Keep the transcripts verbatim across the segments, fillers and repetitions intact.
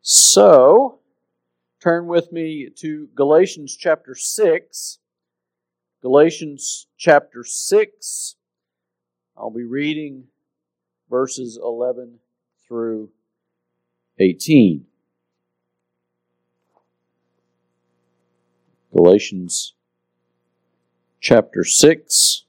So, turn with me to Galatians chapter six. Galatians chapter six. I'll be reading verses eleven through eighteen. Galatians chapter six,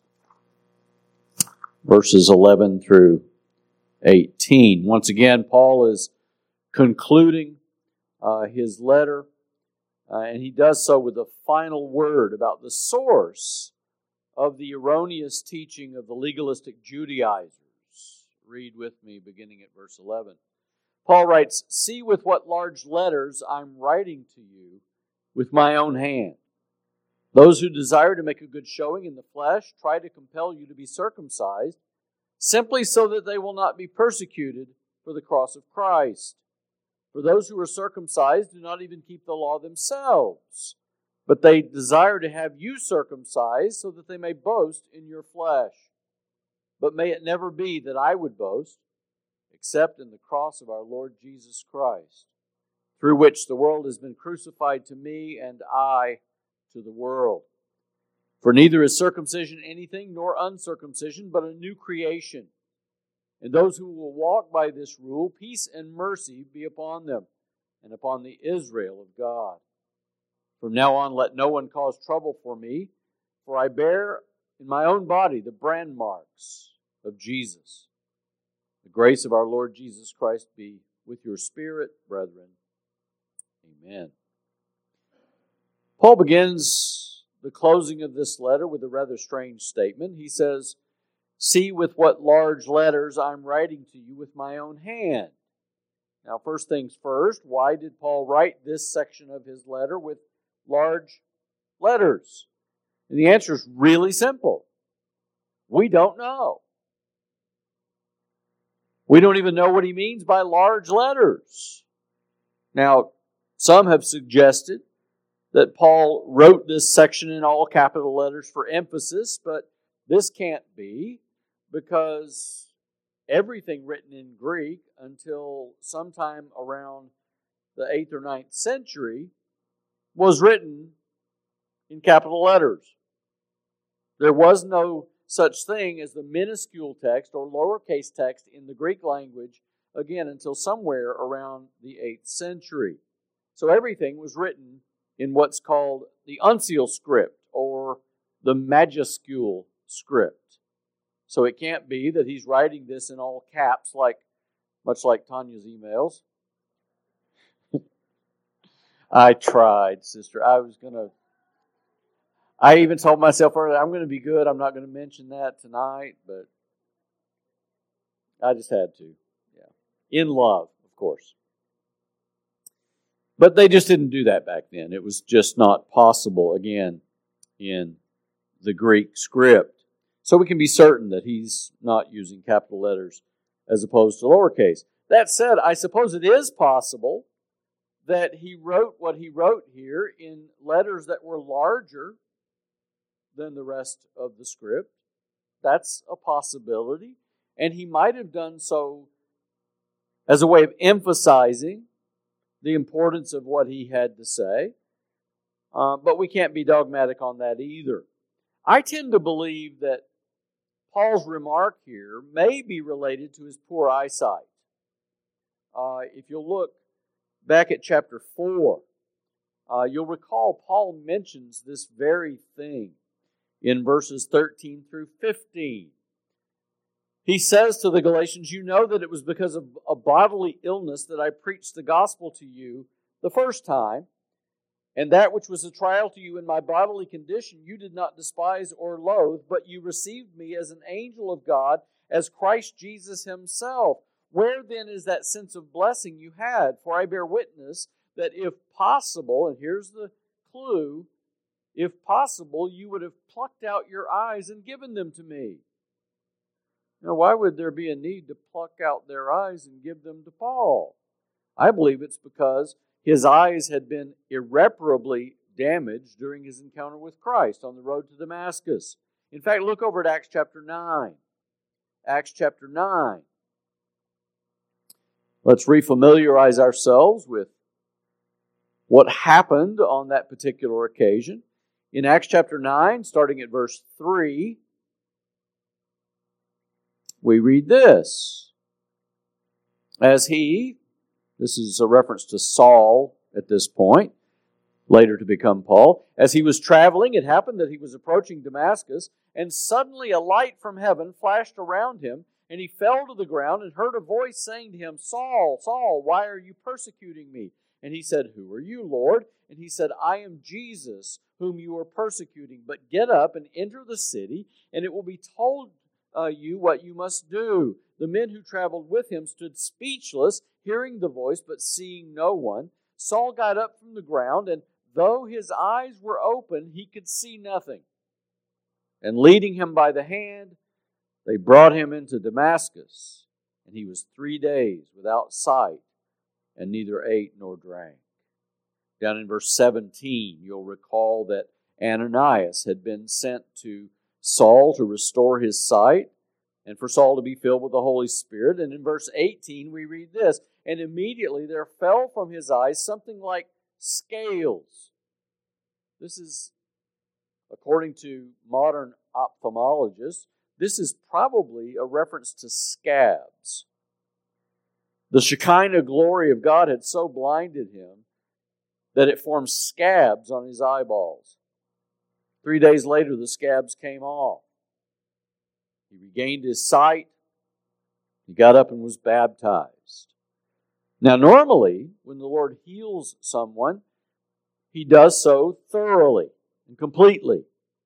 verses eleven through eighteen. Once again, Paul is concluding uh, his letter, uh, and he does so with a final word about the source of the erroneous teaching of the legalistic Judaizers. Read with me beginning at verse eleven. Paul writes, "See with what large letters I'm writing to you with my own hand. Those who desire to make a good showing in the flesh try to compel you to be circumcised, simply so that they will not be persecuted for the cross of Christ. For those who are circumcised do not even keep the law themselves, but they desire to have you circumcised so that they may boast in your flesh. But may it never be that I would boast, except in the cross of our Lord Jesus Christ, through which the world has been crucified to me and I to the world. For neither is circumcision anything nor uncircumcision, but a new creation. And those who will walk by this rule, peace and mercy be upon them and upon the Israel of God. From now on, let no one cause trouble for me, for I bear in my own body the brand marks of Jesus. The grace of our Lord Jesus Christ be with your spirit, brethren. Amen." Paul begins the closing of this letter with a rather strange statement. He says, "See with what large letters I'm writing to you with my own hand." Now, first things first, why did Paul write this section of his letter with large letters? And the answer is really simple. We don't know. We don't even know what he means by large letters. Now, some have suggested that Paul wrote this section in all capital letters for emphasis, but this can't be, because everything written in Greek until sometime around the eighth or ninth century was written in capital letters. There was no such thing as the minuscule text or lowercase text in the Greek language, again, until somewhere around the eighth century. So everything was written in what's called the uncial script or the majuscule script. So it can't be that he's writing this in all caps, like much like Tanya's emails. I tried, sister. I was going to, I even told myself earlier, I'm going to be good. I'm not going to mention that tonight, but I just had to. Yeah, in love, of course. But they just didn't do that back then. It was just not possible, again, in the Greek script. So we can be certain that he's not using capital letters as opposed to lowercase. That said, I suppose it is possible that he wrote what he wrote here in letters that were larger than the rest of the script. That's a possibility. And he might have done so as a way of emphasizing the importance of what he had to say. Uh, but we can't be dogmatic on that either. I tend to believe that Paul's remark here may be related to his poor eyesight. Uh, if you'll look back at chapter four, uh, you'll recall Paul mentions this very thing in verses thirteen through fifteen. He says to the Galatians, "You know that it was because of a bodily illness that I preached the gospel to you the first time, and that which was a trial to you in my bodily condition you did not despise or loathe, but you received me as an angel of God, as Christ Jesus himself. Where then is that sense of blessing you had? For I bear witness that if possible," and here's the clue, "if possible, you would have plucked out your eyes and given them to me." Now, why would there be a need to pluck out their eyes and give them to Paul? I believe it's because his eyes had been irreparably damaged during his encounter with Christ on the road to Damascus. In fact, look over at Acts chapter nine. Acts chapter nine. Let's refamiliarize ourselves with what happened on that particular occasion. In Acts chapter nine, starting at verse three, we read this. As he, this is a reference to Saul at this point, later to become Paul, as he was traveling, it happened that he was approaching Damascus, and suddenly a light from heaven flashed around him, and he fell to the ground and heard a voice saying to him, Saul, Saul, why are you persecuting me? And he said, Who are you, Lord? And he said, I am Jesus, whom you are persecuting. But get up and enter the city, and it will be told uh, you what you must do. The men who traveled with him stood speechless, hearing the voice, but seeing no one. Saul got up from the ground, and though his eyes were open, he could see nothing. And leading him by the hand, they brought him into Damascus, and he was three days without sight, and neither ate nor drank. Down in verse seventeen, you'll recall that Ananias had been sent to Saul to restore his sight, and for Saul to be filled with the Holy Spirit. And in verse eighteen, we read this, and immediately there fell from his eyes something like scales. This is, according to modern ophthalmologists, this is probably a reference to scabs. The Shekinah glory of God had so blinded him that it formed scabs on his eyeballs. Three days later, the scabs came off. He regained his sight. He got up and was baptized. Now, normally, when the Lord heals someone, He does so thoroughly and completely.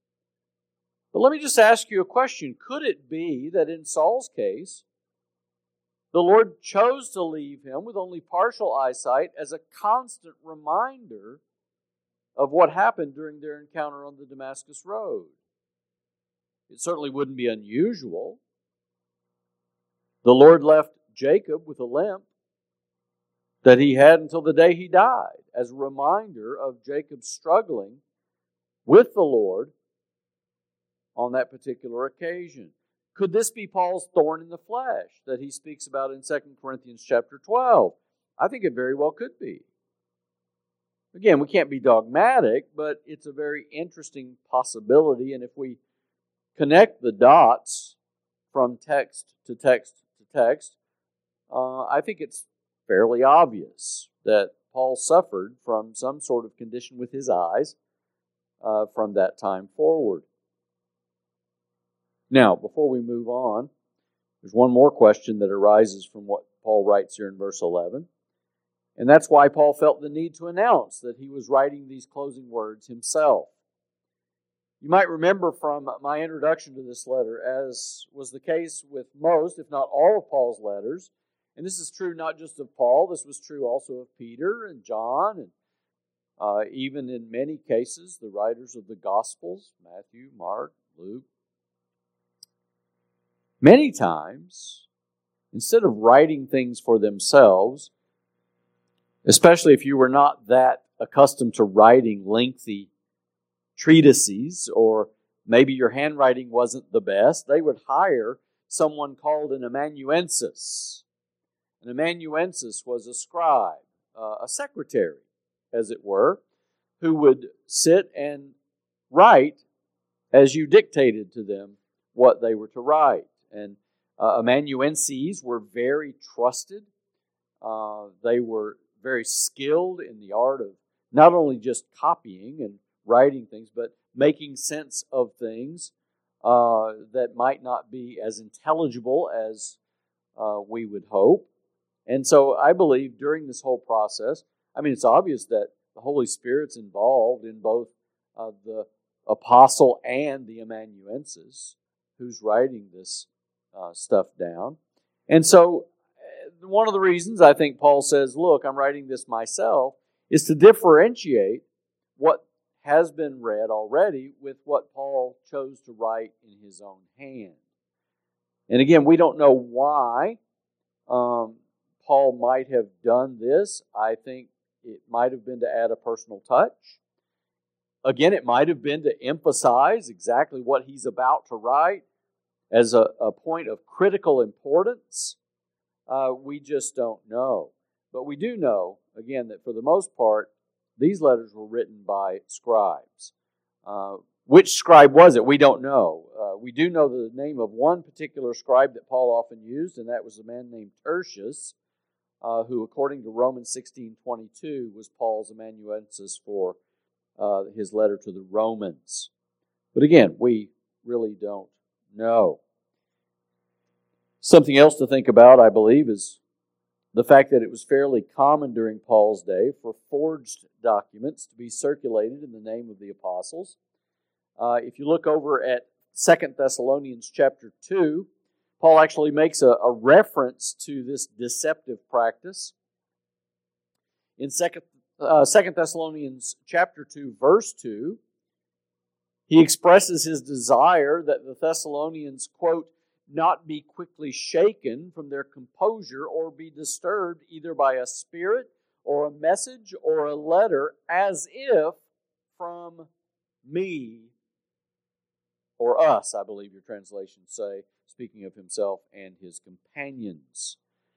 But let me just ask you a question. Could it be that in Saul's case, the Lord chose to leave him with only partial eyesight as a constant reminder of what happened during their encounter on the Damascus Road? It certainly wouldn't be unusual. The Lord left Jacob with a limp that he had until the day he died, as a reminder of Jacob's struggling with the Lord on that particular occasion. Could this be Paul's thorn in the flesh that he speaks about in Second Corinthians chapter twelve? I think it very well could be. Again, we can't be dogmatic, but it's a very interesting possibility, and if we connect the dots from text to text to text, uh, I think it's fairly obvious that Paul suffered from some sort of condition with his eyes uh, from that time forward. Now, before we move on, there's one more question that arises from what Paul writes here in verse eleven. And that's why Paul felt the need to announce that he was writing these closing words himself. You might remember from my introduction to this letter, as was the case with most, if not all of Paul's letters, and this is true not just of Paul, this was true also of Peter and John, and uh, even in many cases, the writers of the Gospels, Matthew, Mark, Luke. Many times, instead of writing things for themselves, especially if you were not that accustomed to writing lengthy treatises, or maybe your handwriting wasn't the best, they would hire someone called an amanuensis. An amanuensis was a scribe, uh, a secretary, as it were, who would sit and write as you dictated to them what they were to write. And uh, amanuenses were very trusted. Uh, they were very skilled in the art of not only just copying and writing things, but making sense of things uh, that might not be as intelligible as uh, we would hope. And so I believe during this whole process, I mean, it's obvious that the Holy Spirit's involved in both uh, the apostle and the amanuensis who's writing this uh, stuff down. And so one of the reasons I think Paul says, look, I'm writing this myself, is to differentiate what has been read already with what Paul chose to write in his own hand. And again, we don't know why um, Paul might have done this. I think it might have been to add a personal touch. Again, it might have been to emphasize exactly what he's about to write as a, a point of critical importance. Uh, we just don't know. But we do know, again, that for the most part, these letters were written by scribes. Uh, which scribe was it? We don't know. Uh, we do know the name of one particular scribe that Paul often used, and that was a man named Tertius, uh, who, according to Romans sixteen twenty-two, was Paul's amanuensis for uh, his letter to the Romans. But again, we really don't know. Something else to think about, I believe, is the fact that it was fairly common during Paul's day for forged documents to be circulated in the name of the apostles. Uh, if you look over at Second Thessalonians chapter two, Paul actually makes a, a reference to this deceptive practice. In Second uh, Second Thessalonians chapter two, verse two, he expresses his desire that the Thessalonians, quote, not be quickly shaken from their composure or be disturbed either by a spirit or a message or a letter as if from me or us, I believe your translations say, speaking of himself and his companions.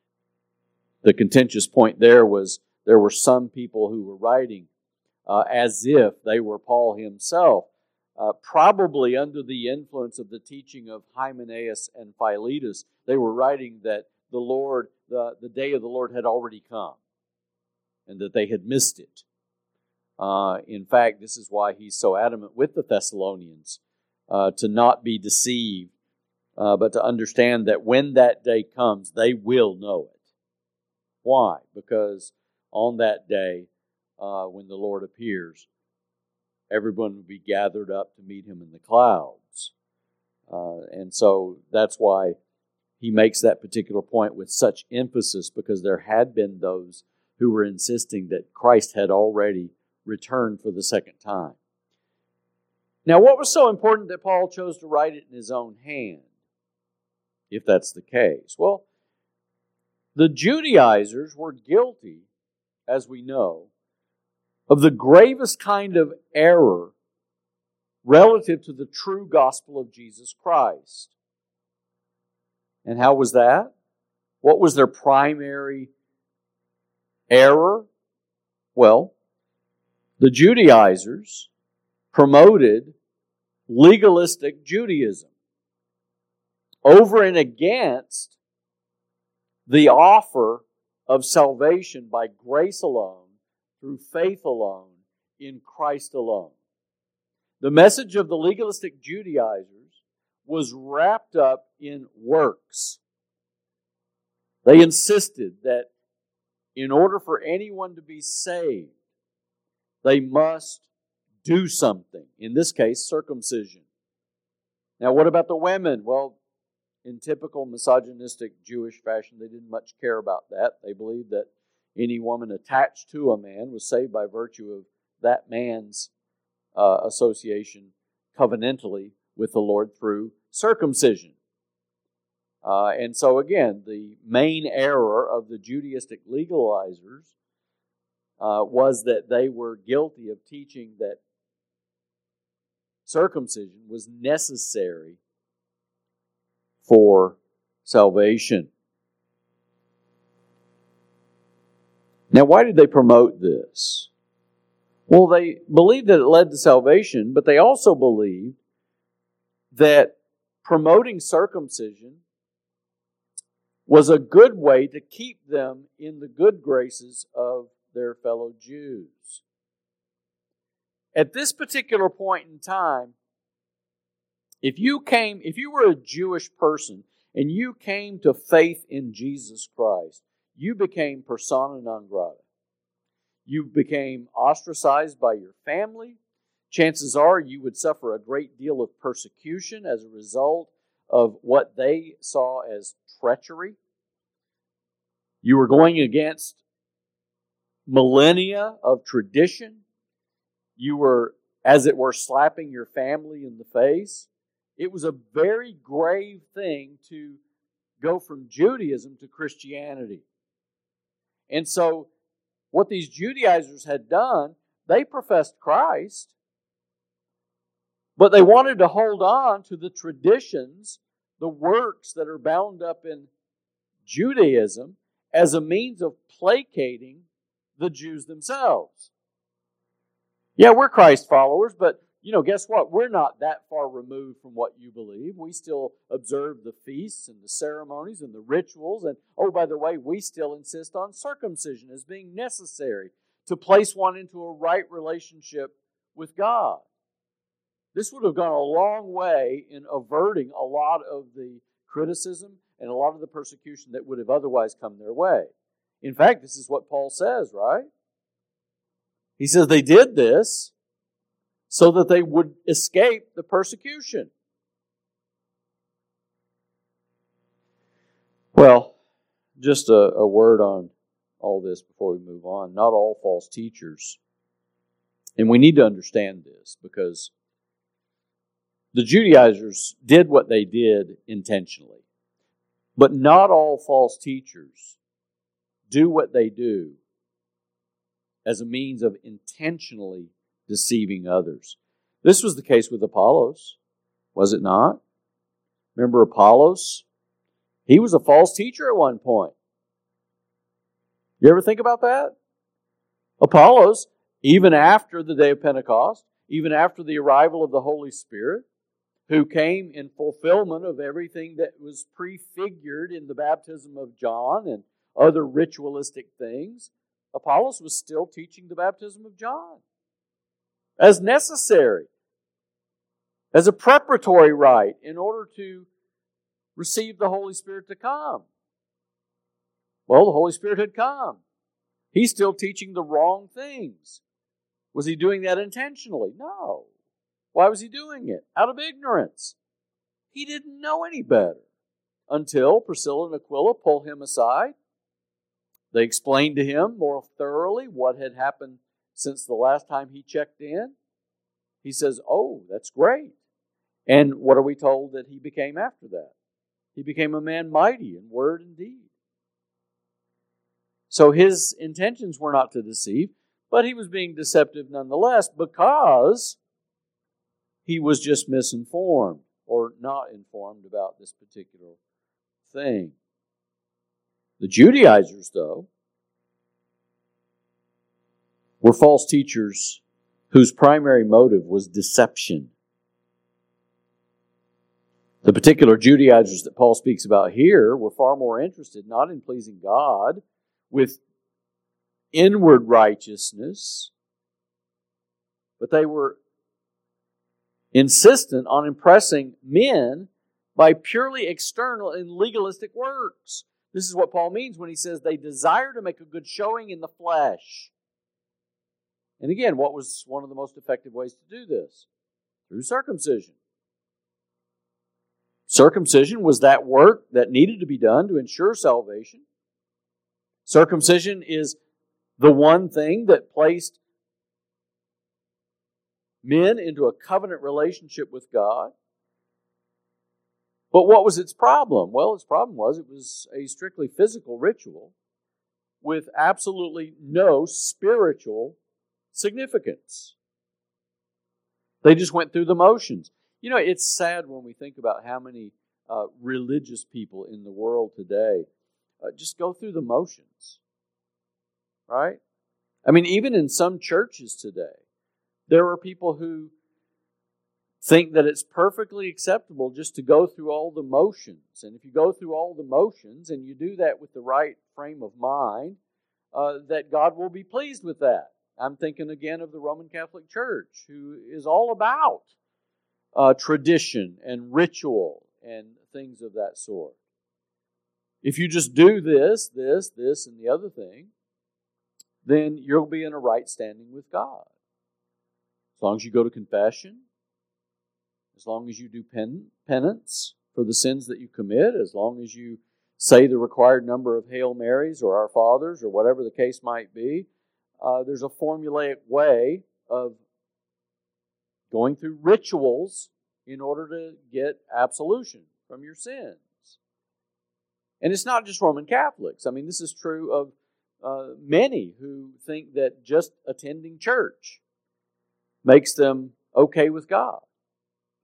The contentious point there was there were some people who were writing uh, as if they were Paul himself, uh, probably under the influence of the teaching of Hymenaeus and Philetus. They were writing that the Lord, the, the day of the Lord had already come and that they had missed it. Uh, in fact, this is why he's so adamant with the Thessalonians uh, to not be deceived, uh, but to understand that when that day comes, they will know it. Why? Because on that day, uh, when the Lord appears, everyone will be gathered up to meet him in the clouds. Uh, and so that's why he makes that particular point with such emphasis, because there had been those who were insisting that Christ had already returned for the second time. Now, what was so important that Paul chose to write it in his own hand, if that's the case? Well, the Judaizers were guilty, as we know, of the gravest kind of error relative to the true gospel of Jesus Christ. And how was that? What was their primary error? Well, the Judaizers promoted legalistic Judaism over and against the offer of salvation by grace alone, through faith alone, in Christ alone. The message of the legalistic Judaizers was wrapped up in works. They insisted that in order for anyone to be saved, they must do something. In this case, circumcision. Now, what about the women? Well, in typical misogynistic Jewish fashion, they didn't much care about that. They believed that any woman attached to a man was saved by virtue of that man's uh, association covenantally with the Lord through circumcision. Uh, and so again, the main error of the Judaistic legalizers uh, was that they were guilty of teaching that circumcision was necessary for salvation. Now, why did they promote this? Well, they believed that it led to salvation, but they also believed that promoting circumcision was a good way to keep them in the good graces of their fellow Jews. At this particular point in time, if you came, if you were a Jewish person and you came to faith in Jesus Christ, you became persona non grata. You became ostracized by your family. Chances are you would suffer a great deal of persecution as a result of what they saw as treachery. You were going against millennia of tradition. You were, as it were, slapping your family in the face. It was a very grave thing to go from Judaism to Christianity. And so, what these Judaizers had done, they professed Christ, but they wanted to hold on to the traditions, the works that are bound up in Judaism as a means of placating the Jews themselves. Yeah, we're Christ followers, but you know, guess what? We're not that far removed from what you believe. We still observe the feasts and the ceremonies and the rituals. And oh, by the way, we still insist on circumcision as being necessary to place one into a right relationship with God. This would have gone a long way in averting a lot of the criticism and a lot of the persecution that would have otherwise come their way. In fact, this is what Paul says, right? He says they did this so that they would escape the persecution. Well, just a, a word on all this before we move on. Not all false teachers. And we need to understand this because the Judaizers did what they did intentionally. But not all false teachers do what they do as a means of intentionally deceiving others. This was the case with Apollos, was it not? Remember Apollos? He was a false teacher at one point. You ever think about that? Apollos, even after the day of Pentecost, even after the arrival of the Holy Spirit, who came in fulfillment of everything that was prefigured in the baptism of John and other ritualistic things, Apollos was still teaching the baptism of John as necessary, as a preparatory rite in order to receive the Holy Spirit to come. Well, the Holy Spirit had come. He's still teaching the wrong things. Was he doing that intentionally? No. Why was he doing it? Out of ignorance. He didn't know any better until Priscilla and Aquila pulled him aside. They explained to him more thoroughly what had happened since the last time he checked in. He says, oh, that's great. And what are we told that he became after that? He became a man mighty in word and deed. So his intentions were not to deceive, but he was being deceptive nonetheless because he was just misinformed or not informed about this particular thing. The Judaizers, though, were false teachers whose primary motive was deception. The particular Judaizers that Paul speaks about here were far more interested not in pleasing God with inward righteousness, but they were insistent on impressing men by purely external and legalistic works. This is what Paul means when he says they desire to make a good showing in the flesh. And again, what was one of the most effective ways to do this? Through circumcision. Circumcision was that work that needed to be done to ensure salvation. Circumcision is the one thing that placed men into a covenant relationship with God. But what was its problem? Well, its problem was it was a strictly physical ritual with absolutely no spiritual significance. They just went through the motions. You know, it's sad when we think about how many uh, religious people in the world today uh, just go through the motions. Right? I mean, even in some churches today, there are people who think that it's perfectly acceptable just to go through all the motions. And if you go through all the motions and you do that with the right frame of mind, uh, that God will be pleased with that. I'm thinking again of the Roman Catholic Church, who is all about uh, tradition and ritual and things of that sort. If you just do this, this, this, and the other thing, then you'll be in a right standing with God. As long as you go to confession, as long as you do pen, penance for the sins that you commit, as long as you say the required number of Hail Marys or Our Fathers or whatever the case might be, uh, there's a formulaic way of going through rituals in order to get absolution from your sins. And it's not just Roman Catholics. I mean, this is true of uh, many who think that just attending church makes them okay with God.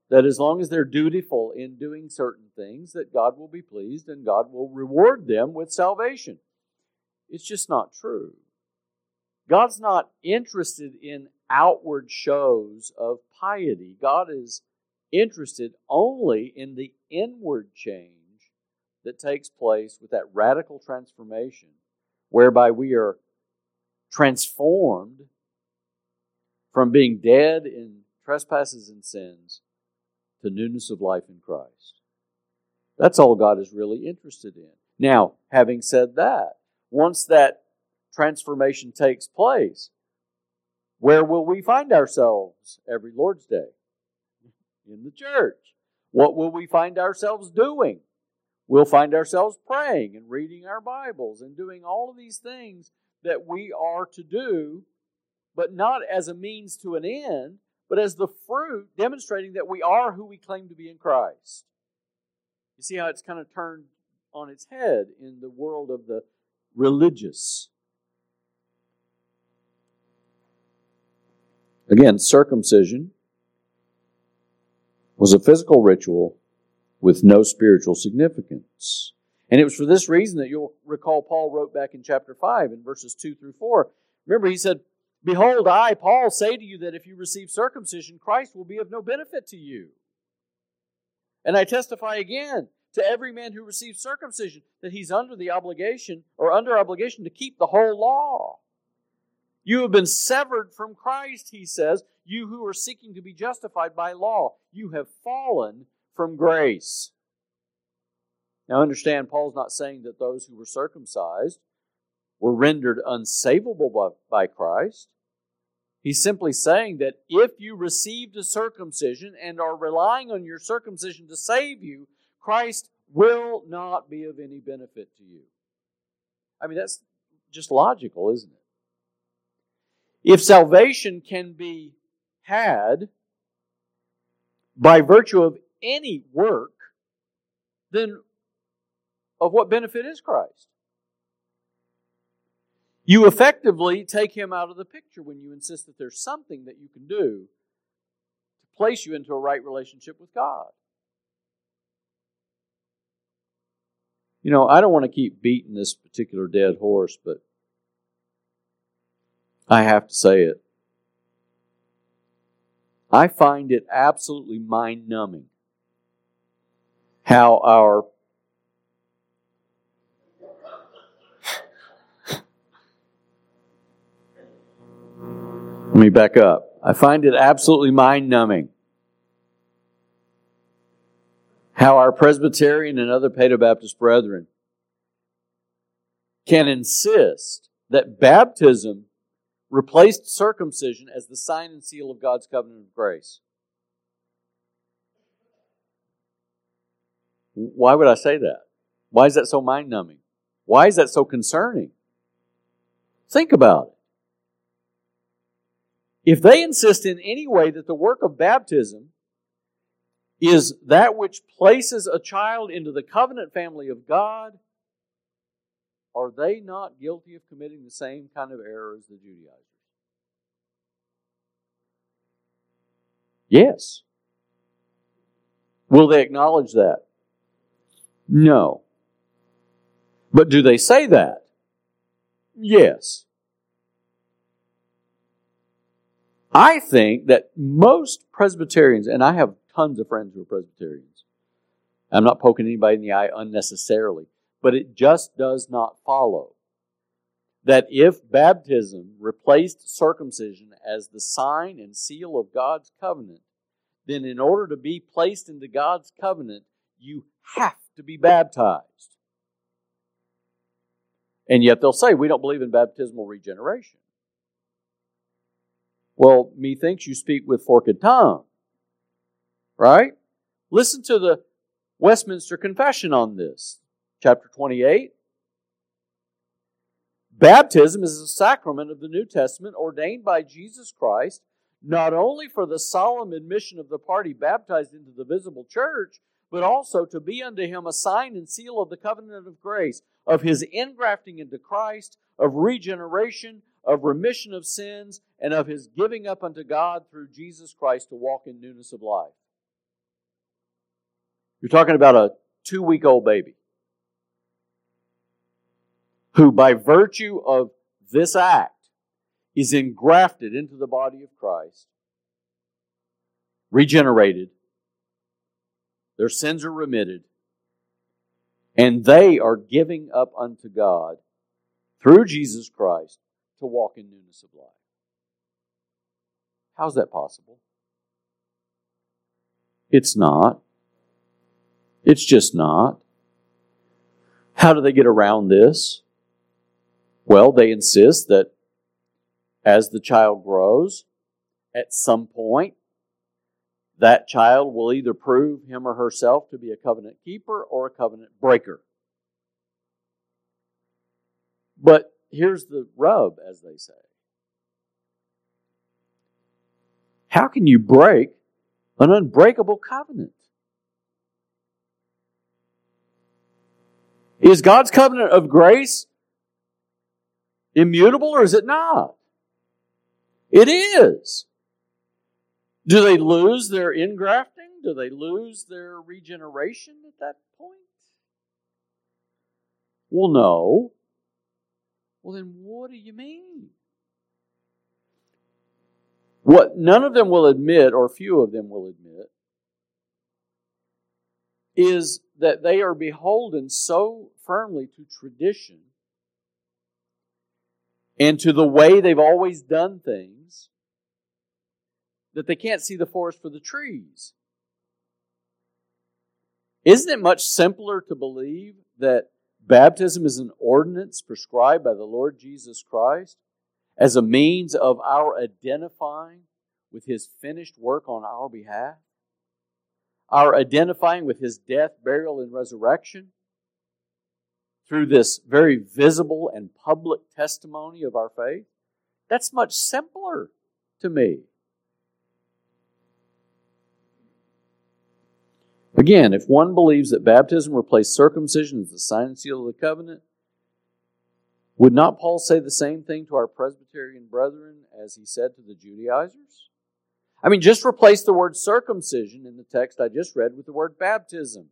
that as long as they're dutiful in doing certain things, that God will be pleased and God will reward them with salvation. It's just not true. God's not interested in outward shows of piety. God is interested only in the inward change that takes place with that radical transformation, whereby we are transformed from being dead in trespasses and sins to newness of life in Christ. That's all God is really interested in. Now, having said that, once that transformation takes place, where will we find ourselves every Lord's Day? In the church. What will we find ourselves doing? We'll find ourselves praying and reading our Bibles and doing all of these things that we are to do, but not as a means to an end, but as the fruit demonstrating that we are who we claim to be in Christ. You see how it's kind of turned on its head in the world of the religious. Again, circumcision was a physical ritual with no spiritual significance. And it was for this reason that you'll recall Paul wrote back in chapter five in verses two through four. Remember, he said, "Behold, I, Paul, say to you that if you receive circumcision, Christ will be of no benefit to you. And I testify again to every man who receives circumcision that he's under the obligation or under obligation to keep the whole law. You have been severed from Christ," he says, "you who are seeking to be justified by law. You have fallen from grace." Now understand, Paul's not saying that those who were circumcised were rendered unsavable by, by Christ. He's simply saying that if you received a circumcision and are relying on your circumcision to save you, Christ will not be of any benefit to you. I mean, that's just logical, isn't it? If salvation can be had by virtue of any work, then of what benefit is Christ? You effectively take Him out of the picture when you insist that there's something that you can do to place you into a right relationship with God. You know, I don't want to keep beating this particular dead horse, but I have to say it. I find it absolutely mind-numbing how our Let me back up. I find it absolutely mind-numbing how our Presbyterian and other Paedobaptist brethren can insist that baptism replaced circumcision as the sign and seal of God's covenant of grace. Why would I say that? Why is that so mind-numbing? Why is that so concerning? Think about it. If they insist in any way that the work of baptism is that which places a child into the covenant family of God, are they not guilty of committing the same kind of error as the Judaizers? Yes. Will they acknowledge that? No. But do they say that? Yes. I think that most Presbyterians, and I have tons of friends who are Presbyterians. I'm not poking anybody in the eye unnecessarily, but it just does not follow that if baptism replaced circumcision as the sign and seal of God's covenant, then in order to be placed into God's covenant, you have to be baptized. And yet they'll say, we don't believe in baptismal regeneration. Well, methinks you speak with forked tongue. Right? Listen to the Westminster Confession on this. Chapter twenty-eight. Baptism is a sacrament of the New Testament ordained by Jesus Christ, not only for the solemn admission of the party baptized into the visible church, but also to be unto him a sign and seal of the covenant of grace, of his ingrafting into Christ, of regeneration, of remission of sins, and of his giving up unto God through Jesus Christ to walk in newness of life. You're talking about a two-week-old baby who, by virtue of this act, is engrafted into the body of Christ, regenerated, their sins are remitted, and they are giving up unto God through Jesus Christ to walk in newness of life. How's that possible? It's not. It's just not. How do they get around this? Well, they insist that as the child grows, at some point, that child will either prove him or herself to be a covenant keeper or a covenant breaker. But here's the rub, as they say. How can you break an unbreakable covenant? Is God's covenant of grace immutable or is it not? It is. Do they lose their ingrafting? Do they lose their regeneration at that point? Well, no. Well, then what do you mean? What none of them will admit, or few of them will admit, is that they are beholden so firmly to tradition and to the way they've always done things that they can't see the forest for the trees. Isn't it much simpler to believe that baptism is an ordinance prescribed by the Lord Jesus Christ as a means of our identifying with His finished work on our behalf? Our identifying with His death, burial, and resurrection through this very visible and public testimony of our faith? That's much simpler to me. Again, if one believes that baptism replaced circumcision as the sign and seal of the covenant, would not Paul say the same thing to our Presbyterian brethren as he said to the Judaizers? I mean, just replace the word circumcision in the text I just read with the word baptism.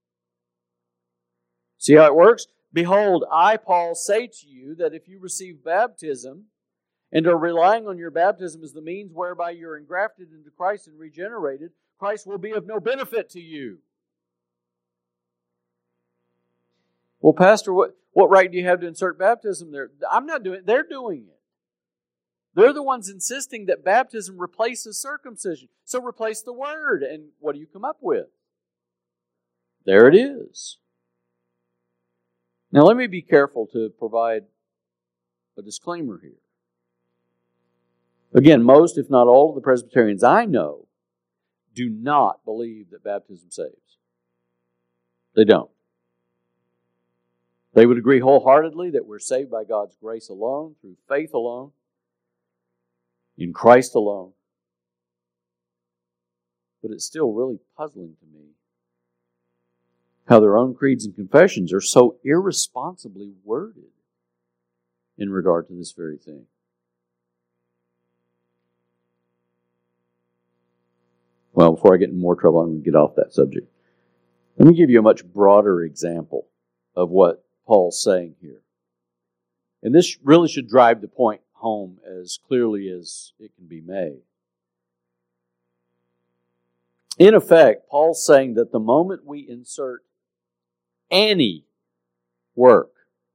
See how it works? Behold, I, Paul, say to you that if you receive baptism and are relying on your baptism as the means whereby you're engrafted into Christ and regenerated, Christ will be of no benefit to you. Well, Pastor, what, what right do you have to insert baptism there? I'm not doing it. They're doing it. They're the ones insisting that baptism replaces circumcision. So replace the word. And what do you come up with? There it is. Now let me be careful to provide a disclaimer here. Again, most, if not all, of the Presbyterians I know do not believe that baptism saves. They don't. They would agree wholeheartedly that we're saved by God's grace alone, through faith alone, in Christ alone. But it's still really puzzling to me how their own creeds and confessions are so irresponsibly worded in regard to this very thing. Well, before I get in more trouble, I'm going to get off that subject. Let me give you a much broader example of what Paul's saying here. And this really should drive the point home as clearly as it can be made. In effect, Paul's saying that the moment we insert any work,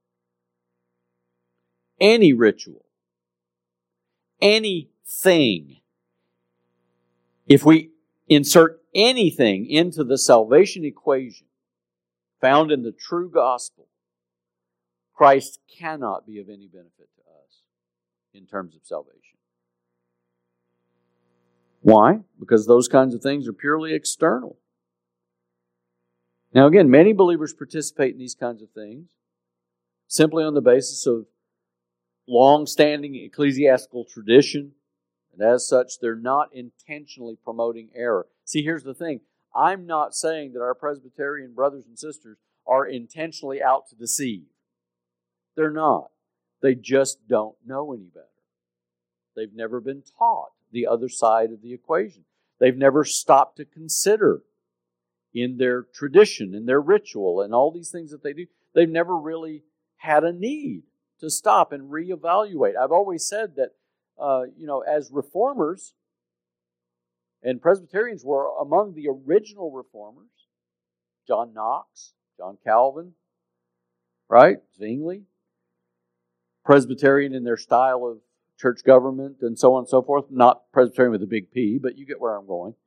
any ritual, anything, if we insert anything into the salvation equation found in the true gospel, Christ cannot be of any benefit to us in terms of salvation. Why? Because those kinds of things are purely external. Now again, many believers participate in these kinds of things simply on the basis of long-standing ecclesiastical tradition. And as such, they're not intentionally promoting error. See, here's the thing. I'm not saying that our Presbyterian brothers and sisters are intentionally out to deceive. They're not. They just don't know any better. They've never been taught the other side of the equation. They've never stopped to consider in their tradition, in their ritual, and all these things that they do. They've never really had a need to stop and reevaluate. I've always said that, uh, you know, as reformers, and Presbyterians were among the original reformers, John Knox, John Calvin, right? Zwingli. Presbyterian in their style of church government and so on and so forth. Not Presbyterian with a big P, but you get where I'm going.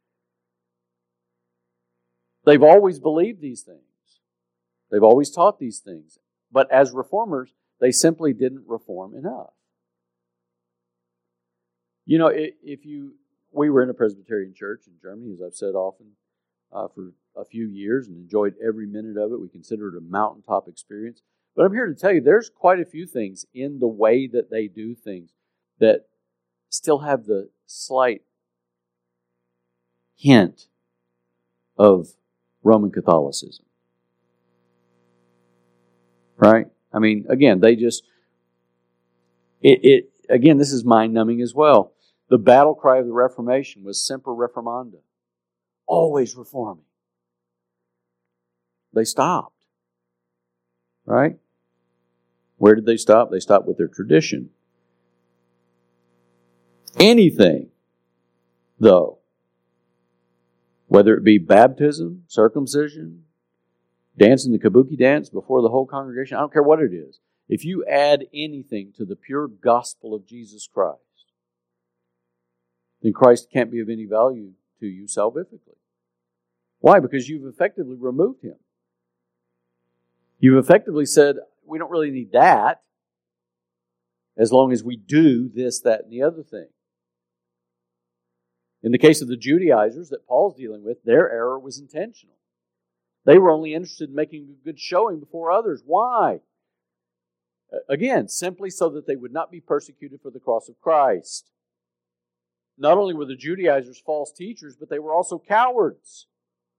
They've always believed these things. They've always taught these things. But as reformers, they simply didn't reform enough. You know, if you, we were in a Presbyterian church in Germany, as I've said often, uh, for a few years and enjoyed every minute of it. We consider it a mountaintop experience. But I'm here to tell you there's quite a few things in the way that they do things that still have the slight hint of Roman Catholicism. Right? I mean, again, they just, it, it again, this is mind-numbing as well. The battle cry of the Reformation was Semper Reformanda. Always reforming. They stopped. Right? Where did they stop? They stopped with their tradition. Anything, though, whether it be baptism, circumcision, dancing the kabuki dance before the whole congregation, I don't care what it is. If you add anything to the pure gospel of Jesus Christ, then Christ can't be of any value to you salvifically. Why? Because you've effectively removed Him. You've effectively said, we don't really need that as long as we do this, that, and the other thing. In the case of the Judaizers that Paul's dealing with, their error was intentional. They were only interested in making a good showing before others. Why? Again, simply so that they would not be persecuted for the cross of Christ. Not only were the Judaizers false teachers, but they were also cowards.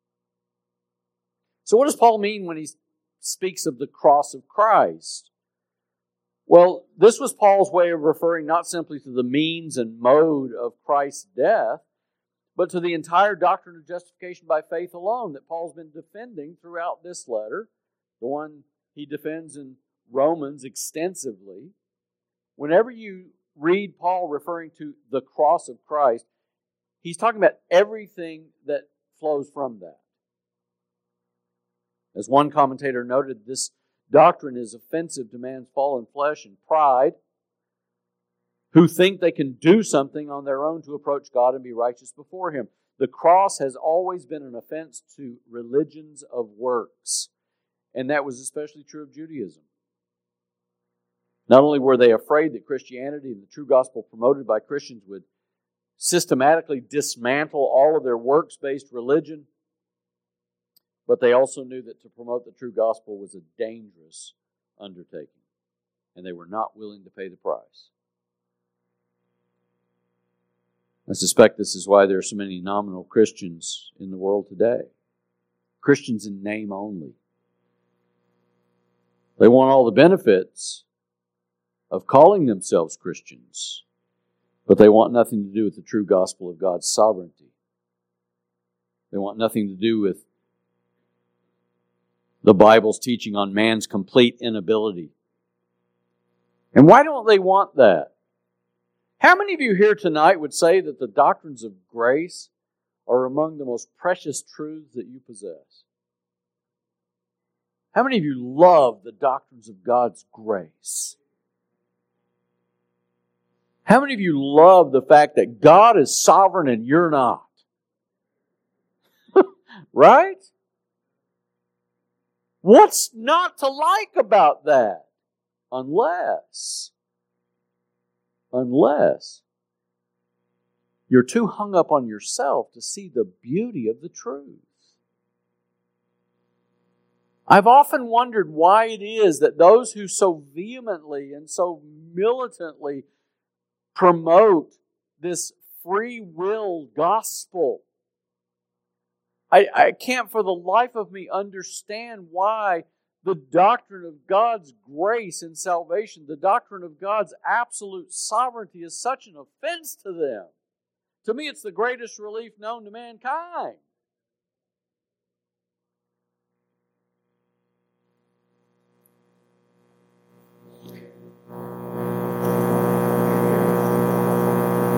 So what does Paul mean when he speaks of the cross of Christ? Well, this was Paul's way of referring not simply to the means and mode of Christ's death, but to the entire doctrine of justification by faith alone that Paul's been defending throughout this letter, the one he defends in Romans extensively. Whenever you read Paul referring to the cross of Christ, he's talking about everything that flows from that. As one commentator noted, this doctrine is offensive to man's fallen flesh and pride, who think they can do something on their own to approach God and be righteous before Him. The cross has always been an offense to religions of works, and that was especially true of Judaism. Not only were they afraid that Christianity and the true gospel promoted by Christians would systematically dismantle all of their works-based religion, but they also knew that to promote the true gospel was a dangerous undertaking, and they were not willing to pay the price. I suspect this is why there are so many nominal Christians in the world today. Christians in name only. They want all the benefits of calling themselves Christians, but they want nothing to do with the true gospel of God's sovereignty. They want nothing to do with the Bible's teaching on man's complete inability. And why don't they want that? How many of you here tonight would say that the doctrines of grace are among the most precious truths that you possess? How many of you love the doctrines of God's grace? How many of you love the fact that God is sovereign and you're not? Right? What's not to like about that? Unless, unless you're too hung up on yourself to see the beauty of the truth. I've often wondered why it is that those who so vehemently and so militantly promote this free will gospel, I, I can't for the life of me understand why the doctrine of God's grace and salvation, the doctrine of God's absolute sovereignty, is such an offense to them. To me, it's the greatest relief known to mankind.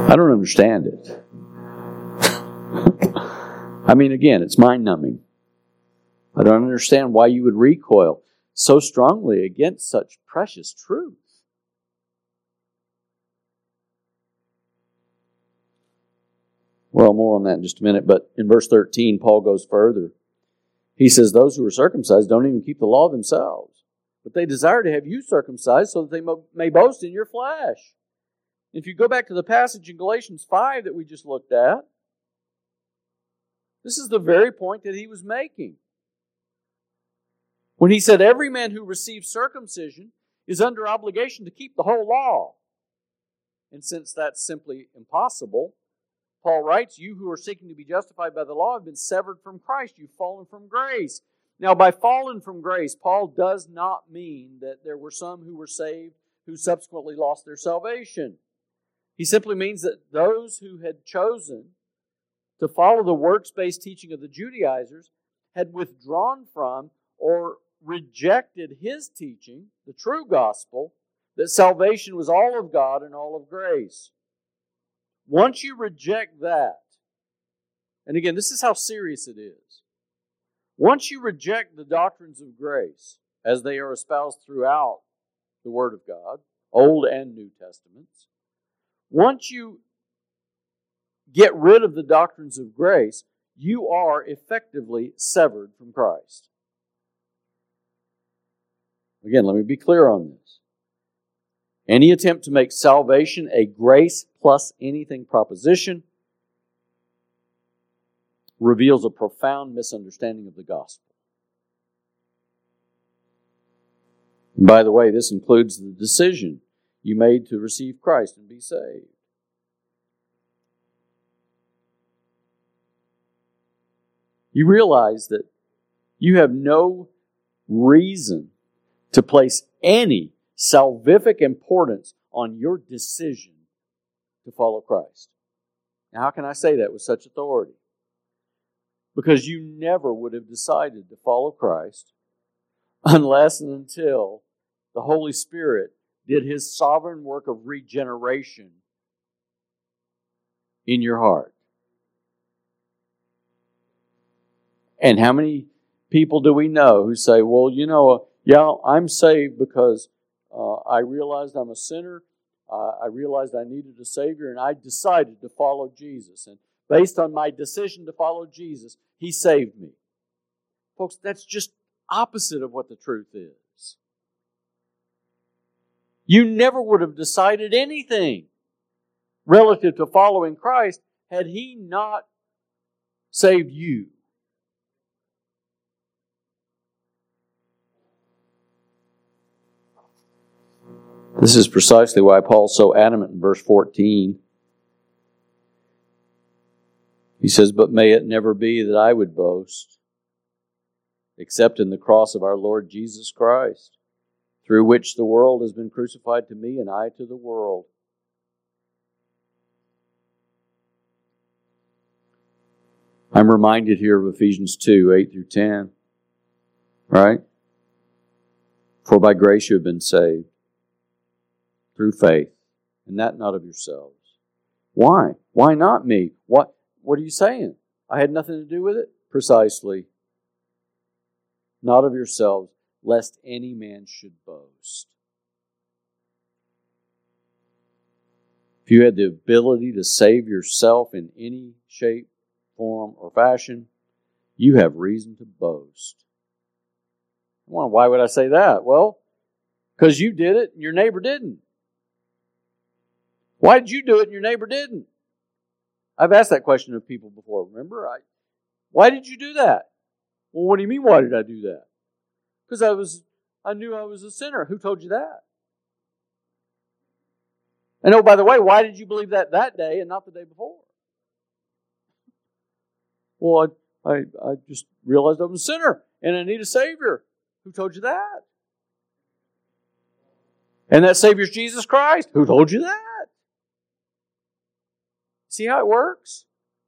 I don't understand it. I mean, again, it's mind-numbing. I don't understand why you would recoil so strongly against such precious truth. Well, more on that in just a minute, but in verse thirteen, Paul goes further. He says, those who are circumcised don't even keep the law themselves, but they desire to have you circumcised so that they may boast in your flesh. If you go back to the passage in Galatians five that we just looked at, this is the very point that he was making. When he said, every man who receives circumcision is under obligation to keep the whole law. And since that's simply impossible, Paul writes, you who are seeking to be justified by the law have been severed from Christ. You've fallen from grace. Now, by fallen from grace, Paul does not mean that there were some who were saved who subsequently lost their salvation. He simply means that those who had chosen to follow the works-based teaching of the Judaizers had withdrawn from or rejected his teaching, the true gospel, that salvation was all of God and all of grace. Once you reject that, and again, this is how serious it is. Once you reject the doctrines of grace, as they are espoused throughout the Word of God, Old and New Testaments, once you get rid of the doctrines of grace, you are effectively severed from Christ. Again, let me be clear on this. Any attempt to make salvation a grace plus anything proposition reveals a profound misunderstanding of the gospel. And by the way, this includes the decision you made to receive Christ and be saved. You realize that you have no reason to place any salvific importance on your decision to follow Christ. Now, how can I say that with such authority? Because you never would have decided to follow Christ unless and until the Holy Spirit did His sovereign work of regeneration in your heart. And how many people do we know who say, well, you know, yeah, I'm saved because uh, I realized I'm a sinner. Uh, I realized I needed a Savior, and I decided to follow Jesus. And based on my decision to follow Jesus, He saved me. Folks, that's just opposite of what the truth is. You never would have decided anything relative to following Christ had He not saved you. This is precisely why Paul's so adamant in verse fourteen. He says, but may it never be that I would boast, except in the cross of our Lord Jesus Christ, through which the world has been crucified to me and I to the world. I'm reminded here of Ephesians two, eight through ten. Right? For by grace you have been saved, through faith, and that not of yourselves. Why? Why not me? What, what are you saying? I had nothing to do with it? Precisely. Not of yourselves, lest any man should boast. If you had the ability to save yourself in any shape, form, or fashion, you have reason to boast. Well, why would I say that? Well, because you did it and your neighbor didn't. Why did you do it and your neighbor didn't? I've asked that question of people before. Remember? I, why did you do that? Well, what do you mean, why did I do that? Because I was, I knew I was a sinner. Who told you that? And oh, by the way, why did you believe that that day and not the day before? Well, I, I, I just realized I was a sinner and I need a Savior. Who told you that? And that Savior's Jesus Christ. Who told you that? See how it works?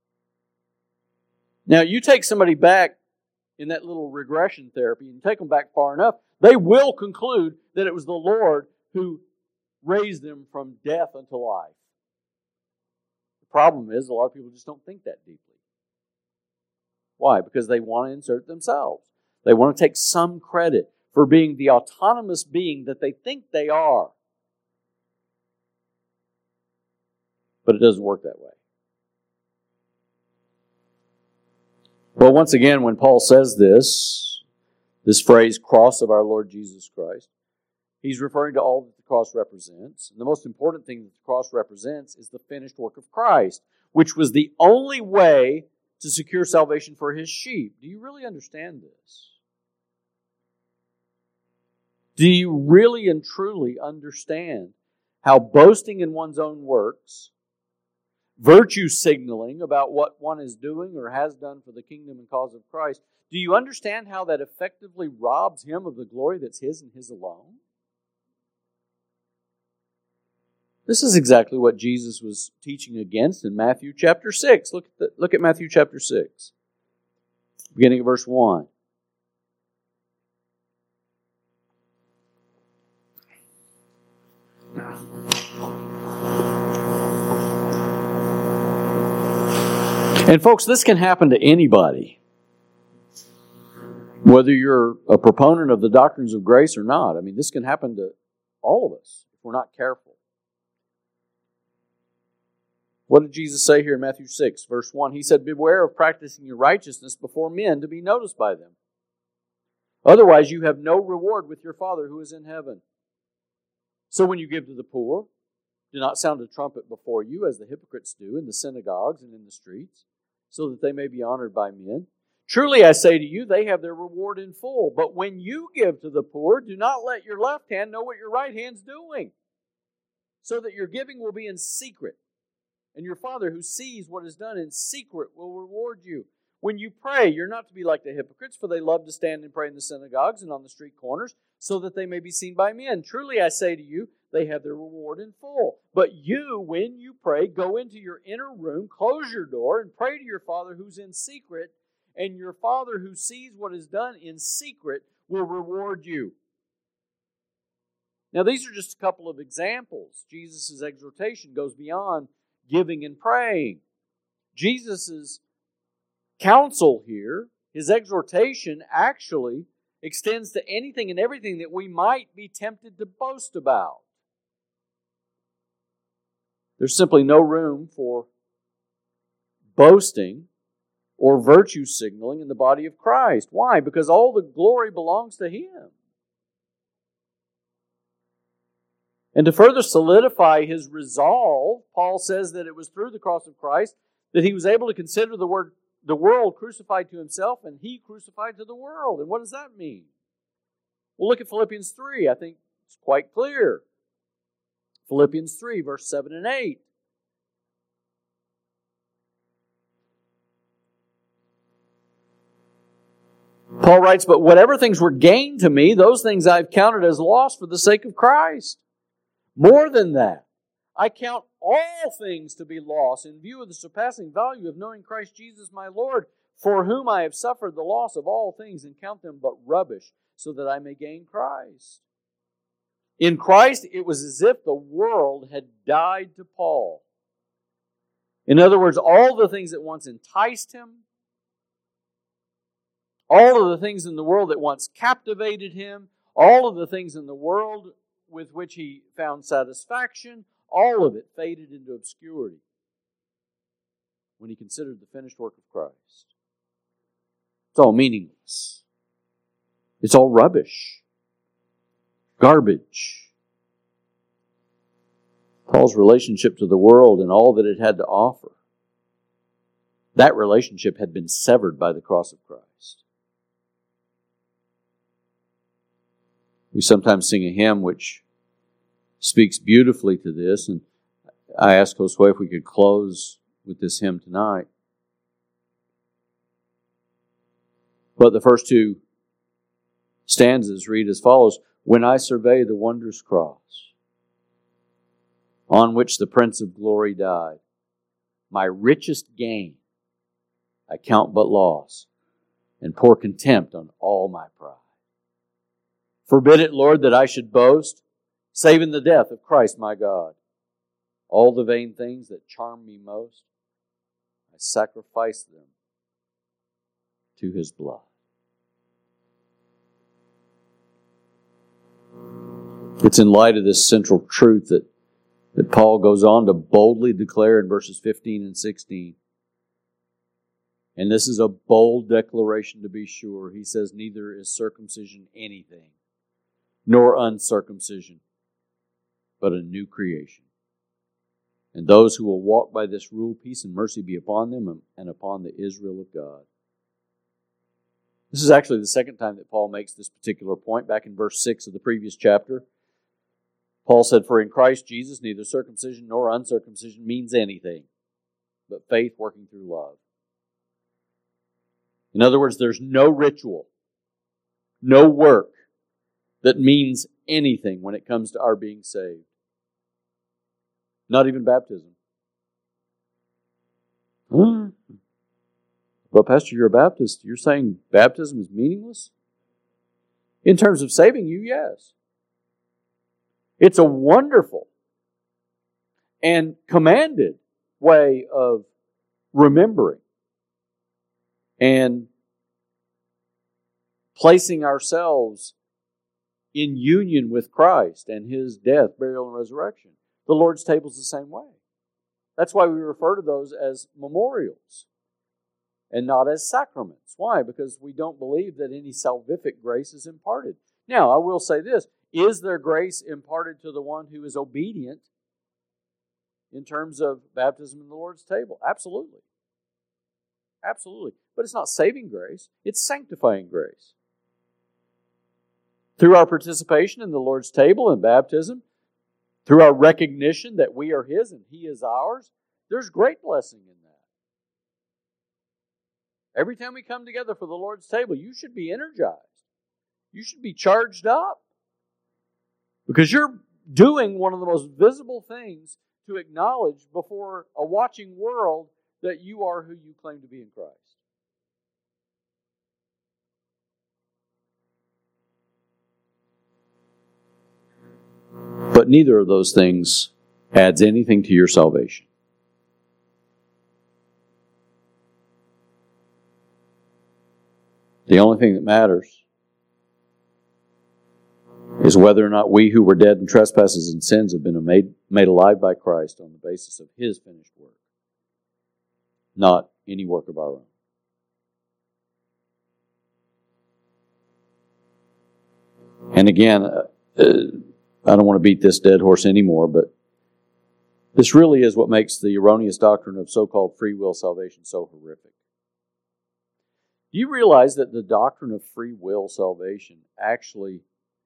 Now, you take somebody back in that little regression therapy and take them back far enough, they will conclude that it was the Lord who raised them from death unto life. problem is a lot of people just don't think that deeply. Why? Because they want to insert themselves. They want to take some credit for being the autonomous being that they think they are. But it doesn't work that way. Well, once again, when Paul says this, this phrase, cross of our Lord Jesus Christ, he's referring to all that the cross represents. And the most important thing that the cross represents is the finished work of Christ, which was the only way to secure salvation for His sheep. Do you really understand this? Do you really and truly understand how boasting in one's own works, virtue signaling about what one is doing or has done for the kingdom and cause of Christ, do you understand how that effectively robs Him of the glory that's His and His alone? This is exactly what Jesus was teaching against in Matthew chapter six. Look at, the, look at Matthew chapter six, beginning of verse one. And folks, this can happen to anybody. Whether you're a proponent of the doctrines of grace or not. I mean, this can happen to all of us if we're not careful. What did Jesus say here in Matthew six, verse one? He said, beware of practicing your righteousness before men to be noticed by them. Otherwise, you have no reward with your Father who is in heaven. So when you give to the poor, do not sound a trumpet before you, as the hypocrites do in the synagogues and in the streets, so that they may be honored by men. Truly I say to you, they have their reward in full. But when you give to the poor, do not let your left hand know what your right hand's doing, so that your giving will be in secret. And your Father who sees what is done in secret will reward you. When you pray, you're not to be like the hypocrites, for they love to stand and pray in the synagogues and on the street corners, so that they may be seen by men. Truly I say to you, they have their reward in full. But you, when you pray, go into your inner room, close your door, and pray to your Father who's in secret, and your Father who sees what is done in secret will reward you. Now, these are just a couple of examples. Jesus' exhortation goes beyond giving and praying. Jesus' counsel here, his exhortation, actually extends to anything and everything that we might be tempted to boast about. There's simply no room for boasting or virtue signaling in the body of Christ. Why? Because all the glory belongs to Him. And to further solidify his resolve, Paul says that it was through the cross of Christ that he was able to consider the word, the world crucified to himself and he crucified to the world. And what does that mean? Well, look at Philippians three. I think it's quite clear. Philippians three, verse seven and eight. Paul writes, but whatever things were gained to me, those things I've counted as loss for the sake of Christ. More than that, I count all things to be loss in view of the surpassing value of knowing Christ Jesus my Lord, for whom I have suffered the loss of all things and count them but rubbish, so that I may gain Christ. In Christ, it was as if the world had died to Paul. In other words, all the things that once enticed him, all of the things in the world that once captivated him, all of the things in the world with which he found satisfaction, all of it faded into obscurity when he considered the finished work of Christ. It's all meaningless. It's all rubbish. Garbage. Paul's relationship to the world and all that it had to offer, that relationship had been severed by the cross of Christ. We sometimes sing a hymn which speaks beautifully to this, and I asked Josue if we could close with this hymn tonight. But the first two stanzas read as follows: when I survey the wondrous cross on which the Prince of Glory died, my richest gain I count but loss, and pour contempt on all my pride. Forbid it, Lord, that I should boast, save in the death of Christ my God. All the vain things that charm me most, I sacrifice them to His blood. It's in light of this central truth that, that Paul goes on to boldly declare in verses fifteen and sixteen. And this is a bold declaration to be sure. He says, neither is circumcision anything, nor uncircumcision, but a new creation. And those who will walk by this rule, peace and mercy be upon them and upon the Israel of God. This is actually the second time that Paul makes this particular point. Back in verse six of the previous chapter, Paul said, for in Christ Jesus neither circumcision nor uncircumcision means anything, but faith working through love. In other words, there's no ritual, no work that means anything when it comes to our being saved. Not even baptism. Huh? But Pastor, you're a Baptist. You're saying baptism is meaningless? In terms of saving you, yes. It's a wonderful and commanded way of remembering and placing ourselves in union with Christ and His death, burial, and resurrection. The Lord's table is the same way. That's why we refer to those as memorials and not as sacraments. Why? Because we don't believe that any salvific grace is imparted. Now, I will say this. Is there grace imparted to the one who is obedient in terms of baptism in the Lord's table? Absolutely. Absolutely. But it's not saving grace. It's sanctifying grace. Through our participation in the Lord's table and baptism, through our recognition that we are His and He is ours, there's great blessing in that. Every time we come together for the Lord's table, you should be energized. You should be charged up. Because you're doing one of the most visible things to acknowledge before a watching world that you are who you claim to be in Christ. But neither of those things adds anything to your salvation. The only thing that matters is whether or not we who were dead in trespasses and sins have been made, made alive by Christ on the basis of His finished work, not any work of our own. And again, uh, I don't want to beat this dead horse anymore, but this really is what makes the erroneous doctrine of so-called free will salvation so horrific. Do you realize that the doctrine of free will salvation actually,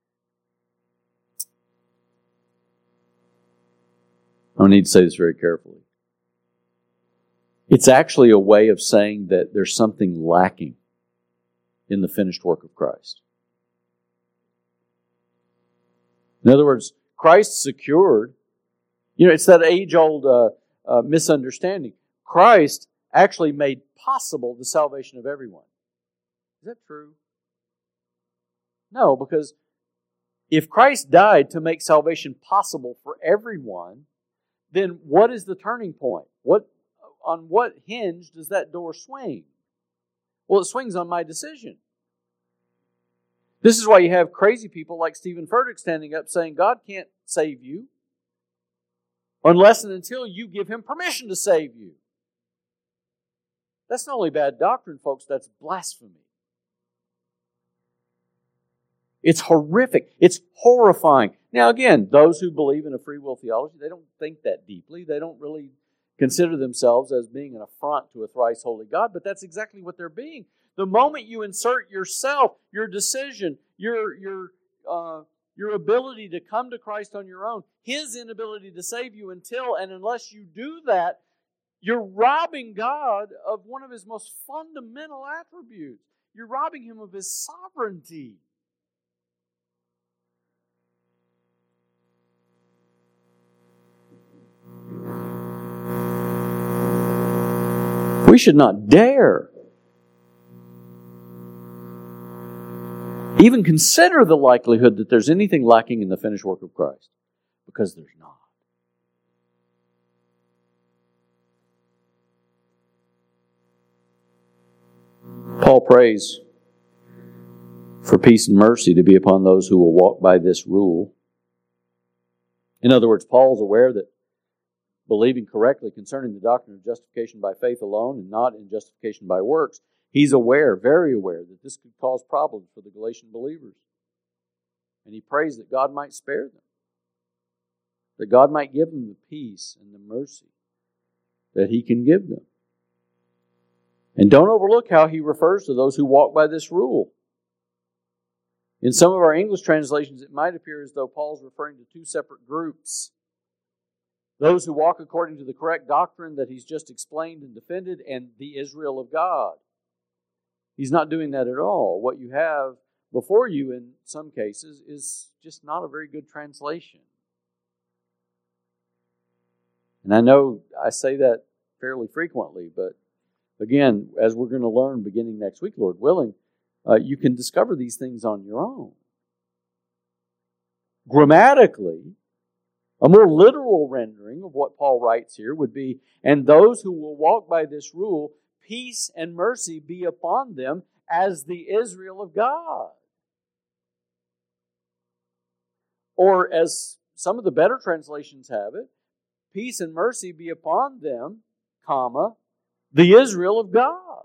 I need to say this very carefully, it's actually a way of saying that there's something lacking in the finished work of Christ. In other words, Christ secured, you know, it's that age-old uh, uh, misunderstanding. Christ actually made possible the salvation of everyone. Is that true? No, because if Christ died to make salvation possible for everyone, then what is the turning point? What on what hinge does that door swing? Well, it swings on my decision. This is why you have crazy people like Stephen Furtick standing up saying God can't save you unless and until you give Him permission to save you. That's not only bad doctrine, folks, that's blasphemy. It's horrific. It's horrifying. Now again, those who believe in a free will theology, they don't think that deeply. They don't really consider themselves as being an affront to a thrice holy God, but that's exactly what they're being. The moment you insert yourself, your decision, your your uh, your ability to come to Christ on your own, His inability to save you until and unless you do that, you're robbing God of one of His most fundamental attributes. You're robbing Him of His sovereignty. We should not dare even consider the likelihood that there's anything lacking in the finished work of Christ, because there's not. Paul prays for peace and mercy to be upon those who will walk by this rule. In other words, Paul's aware that believing correctly concerning the doctrine of justification by faith alone and not in justification by works, he's aware, very aware, that this could cause problems for the Galatian believers. And he prays that God might spare them, that God might give them the peace and the mercy that he can give them. And don't overlook how he refers to those who walk by this rule. In some of our English translations, it might appear as though Paul's referring to two separate groups. Those who walk according to the correct doctrine that he's just explained and defended, and the Israel of God. He's not doing that at all. What you have before you in some cases is just not a very good translation. And I know I say that fairly frequently, but again, as we're going to learn beginning next week, Lord willing, uh, you can discover these things on your own. Grammatically, a more literal rendering of what Paul writes here would be, and those who will walk by this rule, peace and mercy be upon them as the Israel of God. Or as some of the better translations have it, peace and mercy be upon them, comma, the Israel of God.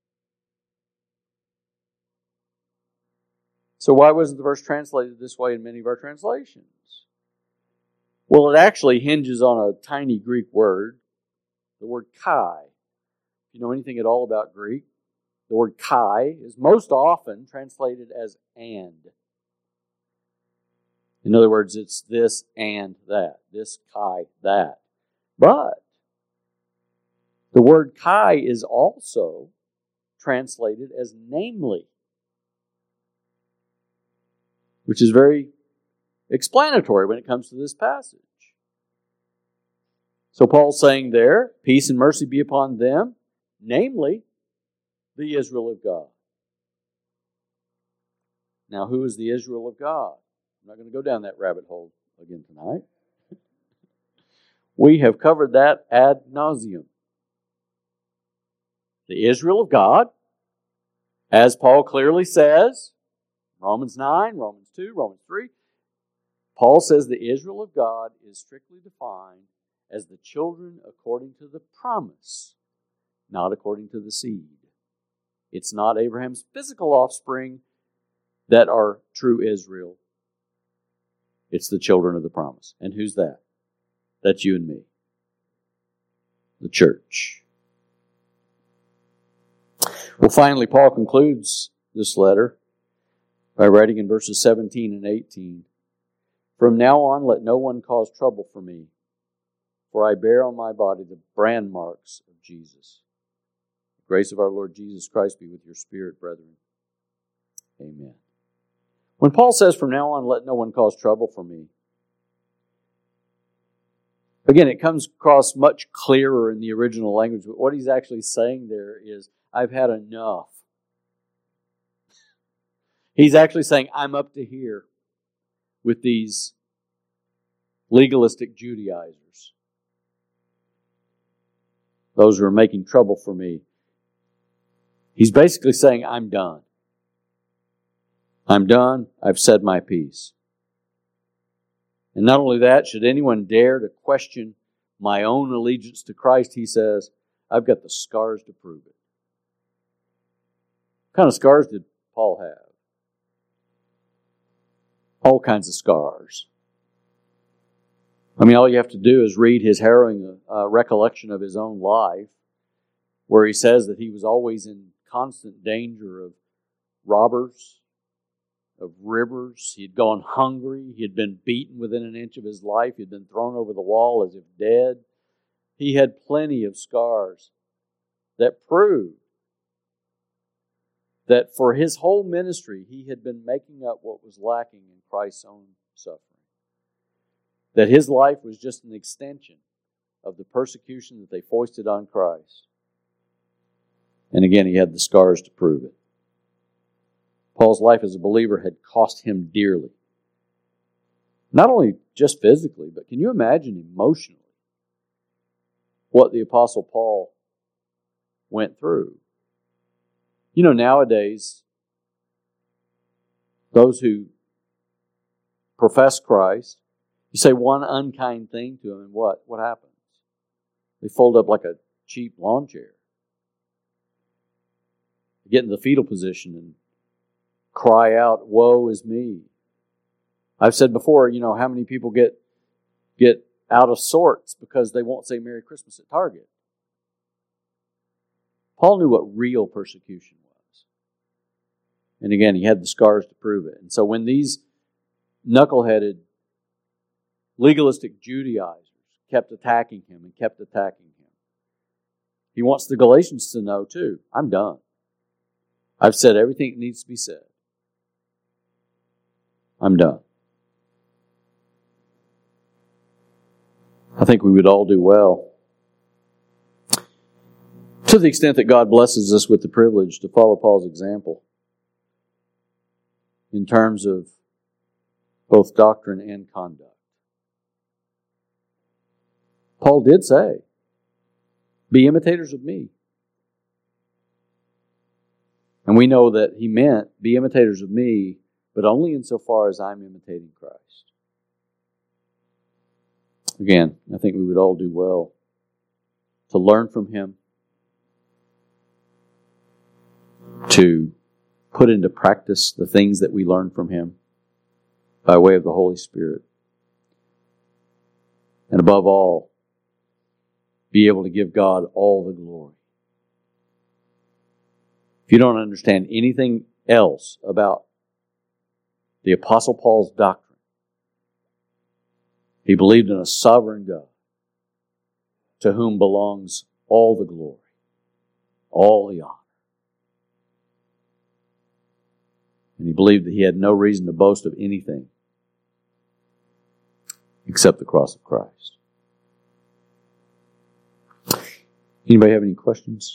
So why wasn't the verse translated this way in many of our translations? Well, it actually hinges on a tiny Greek word, the word kai. If you know anything at all about Greek, the word kai is most often translated as and. In other words, it's this and that. This kai, that. But the word kai is also translated as namely, which is very explanatory when it comes to this passage. So Paul's saying there, peace and mercy be upon them, namely the Israel of God. Now, who is the Israel of God? I'm not going to go down that rabbit hole again tonight. We have covered that ad nauseum. The Israel of God, as Paul clearly says, Romans nine, Romans two, Romans three, Paul says the Israel of God is strictly defined as the children according to the promise, not according to the seed. It's not Abraham's physical offspring that are true Israel. It's the children of the promise. And who's that? That's you and me. The church. Well, finally, Paul concludes this letter by writing in verses seventeen and eighteen, "From now on, let no one cause trouble for me, for I bear on my body the brand marks of Jesus. The grace of our Lord Jesus Christ be with your spirit, brethren. Amen." When Paul says, "From now on, let no one cause trouble for me," again, it comes across much clearer in the original language, but what he's actually saying there is, I've had enough. He's actually saying, I'm up to here with these legalistic Judaizers. Those who are making trouble for me. He's basically saying, I'm done. I'm done. I've said my piece. And not only that, should anyone dare to question my own allegiance to Christ, he says, I've got the scars to prove it. What kind of scars did Paul have? All kinds of scars. I mean, all you have to do is read his harrowing uh, recollection of his own life, where he says that he was always in constant danger of robbers, of rivers. He had gone hungry. He had been beaten within an inch of his life. He had been thrown over the wall as if dead. He had plenty of scars that proved that for his whole ministry, he had been making up what was lacking in Christ's own suffering. That his life was just an extension of the persecution that they foisted on Christ. And again, he had the scars to prove it. Paul's life as a believer had cost him dearly. Not only just physically, but can you imagine emotionally what the Apostle Paul went through? You know, nowadays, those who profess Christ, you say one unkind thing to them, and what? What happens? They fold up like a cheap lawn chair. They get in the fetal position and cry out, "Woe is me." I've said before, you know, how many people get get out of sorts because they won't say Merry Christmas at Target. Paul knew what real persecution was. And again, he had the scars to prove it. And so when these knuckleheaded, legalistic Judaizers kept attacking him and kept attacking him, he wants the Galatians to know too, I'm done. I've said everything that needs to be said. I'm done. I think we would all do well, to the extent that God blesses us with the privilege to follow Paul's example in terms of both doctrine and conduct. Paul did say, "Be imitators of me." And we know that he meant, be imitators of me, but only insofar as I'm imitating Christ. Again, I think we would all do well to learn from him, to put into practice the things that we learn from him by way of the Holy Spirit. And above all, be able to give God all the glory. If you don't understand anything else about the Apostle Paul's doctrine, he believed in a sovereign God to whom belongs all the glory, all the honor. And he believed that he had no reason to boast of anything except the cross of Christ. Anybody have any questions?